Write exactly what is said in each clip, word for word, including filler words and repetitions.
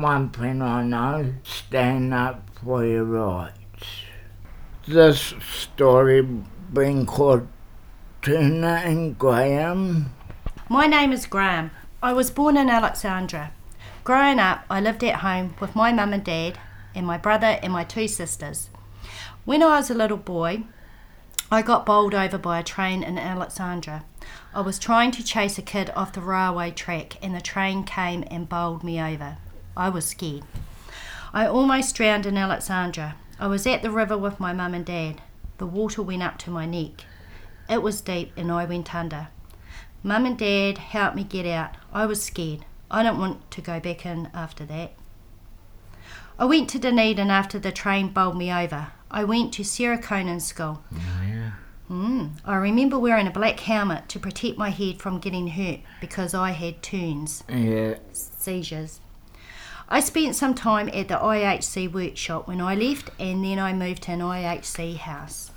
one thing I know, stand up for your rights. This story being called Tuna and Graham. My name is Graham. I was born in Alexandra. Growing up, I lived at home with my mum and dad and my brother and my two sisters. When I was a little boy, I got bowled over by a train in Alexandra. I was trying to chase a kid off the railway track and the train came and bowled me over. I was scared. I almost drowned in Alexandra. I was at the river with my mum and dad. The water went up to my neck. It was deep and I went under. Mum and dad helped me get out. I was scared. I didn't want to go back in after that. I went to Dunedin after the train bowled me over. I went to Sarah Conan's school. Oh, yeah. Mm. I remember wearing a black helmet to protect my head from getting hurt because I had turns, Yeah. seizures. I spent some time at the I H C workshop when I left, and then I moved to an I H C house.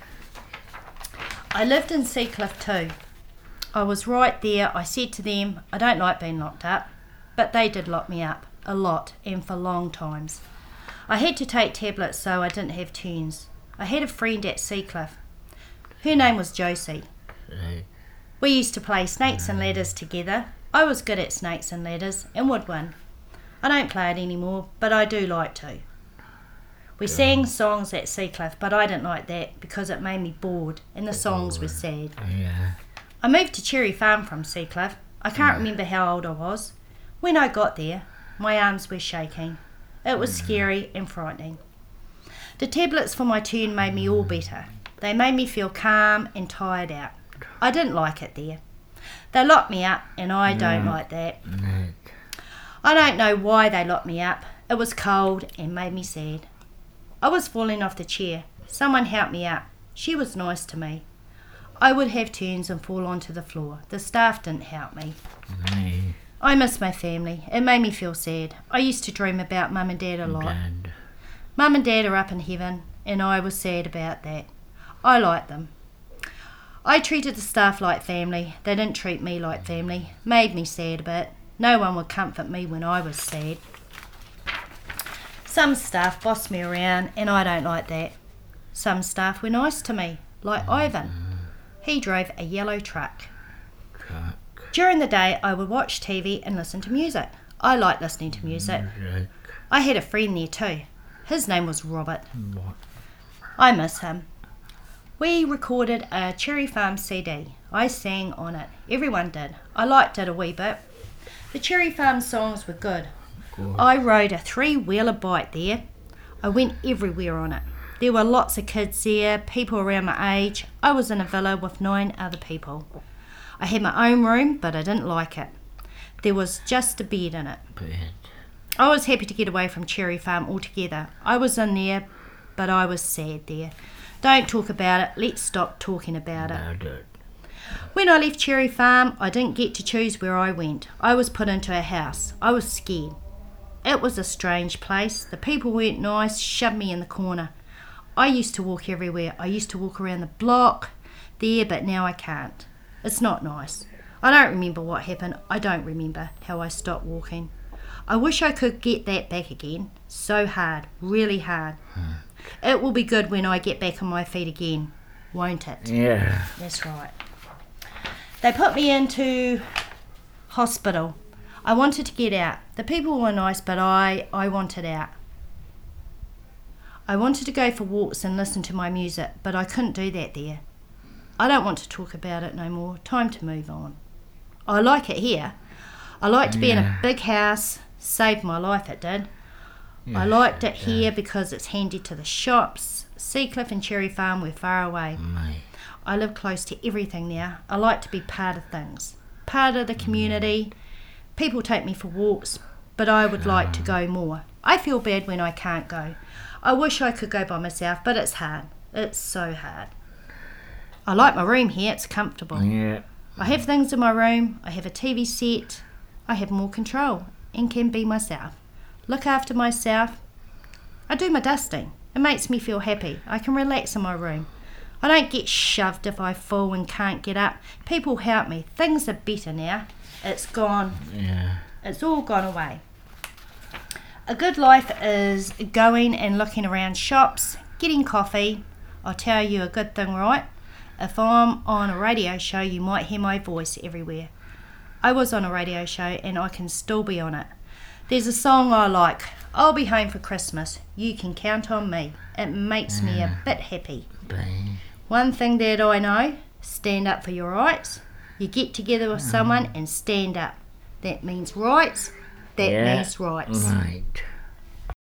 I lived in Seacliff too. I was right there. I said to them, I don't like being locked up, but they did lock me up a lot and for long times. I had to take tablets so I didn't have turns. I had a friend at Seacliff. Her name was Josie. Right. We used to play snakes and ladders together. I was good at snakes and ladders and would win. I don't play it anymore, but I do like to. We Yeah. sang songs at Seacliff, but I didn't like that because it made me bored and the songs were sad. Yeah. I moved to Cherry Farm from Seacliff. I can't remember how old I was. When I got there, my arms were shaking. It was scary and frightening. The tablets for my turn made me all better. They made me feel calm and tired out. I didn't like it there. They locked me up and I don't No. like that. Right. I don't know why they locked me up. It was cold and made me sad. I was falling off the chair. Someone helped me up. She was nice to me. I would have turns and fall onto the floor. The staff didn't help me. Right. I miss my family. It made me feel sad. I used to dream about Mum and Dad a lot. Dad. Mum and Dad are up in heaven, and I was sad about that. I like them. I treated the staff like family. They didn't treat me like family. Made me sad a bit. No one would comfort me when I was sad. Some staff bossed me around, and I don't like that. Some staff were nice to me, like Ivan. He drove a yellow truck. Truck. During the day, I would watch T V and listen to music. I like listening to music. Right. I had a friend there too. His name was Robert. What? I miss him. We recorded a Cherry Farm C D. I sang on it. Everyone did. I liked it a wee bit. The Cherry Farm songs were good. Good. I rode a three-wheeler bike there. I went everywhere on it. There were lots of kids there, people around my age. I was in a villa with nine other people. I had my own room, but I didn't like it. There was just a bed in it. Bed. I was happy to get away from Cherry Farm altogether. I was in there, but I was sad there. Don't talk about it. Let's stop talking about it. About it. When I left Cherry Farm, I didn't get to choose where I went. I was put into a house. I was scared. It was a strange place. The people weren't nice, shoved me in the corner. I used to walk everywhere. I used to walk around the block there, but now I can't. It's not nice. I don't remember what happened. I don't remember how I stopped walking. I wish I could get that back again. So hard, really hard. Hmm. It will be good when I get back on my feet again, won't it? Yeah. That's right. They put me into hospital. I wanted to get out. The people were nice, but I, I wanted out. I wanted to go for walks and listen to my music, but I couldn't do that there. I don't want to talk about it no more. Time to move on. I like it here. I like to be in a Yeah. big house. Saved my life, it did. I Yes, liked it it here because it's handy to the shops. Seacliff and Cherry Farm were far away. Mate. I live close to everything now. I like to be part of things, part of the community. People take me for walks, but I would like to go more. I feel bad when I can't go. I wish I could go by myself, but it's hard. It's so hard. I like my room here. It's comfortable. Yeah. I have things in my room. I have a T V set. I have more control and can be myself. Look after myself. I do my dusting. It makes me feel happy. I can relax in my room. I don't get shoved if I fall and can't get up. People help me. Things are better now. It's gone. Yeah. It's all gone away. A good life is going and looking around shops, getting coffee. I'll tell you a good thing, right? If I'm on a radio show, you might hear my voice everywhere. I was on a radio show and I can still be on it. There's a song I like, I'll Be Home for Christmas, You Can Count on Me. It makes me a bit happy. One thing that I know, stand up for your rights. You get together with someone and stand up. That means rights, that Yeah, means rights. Right.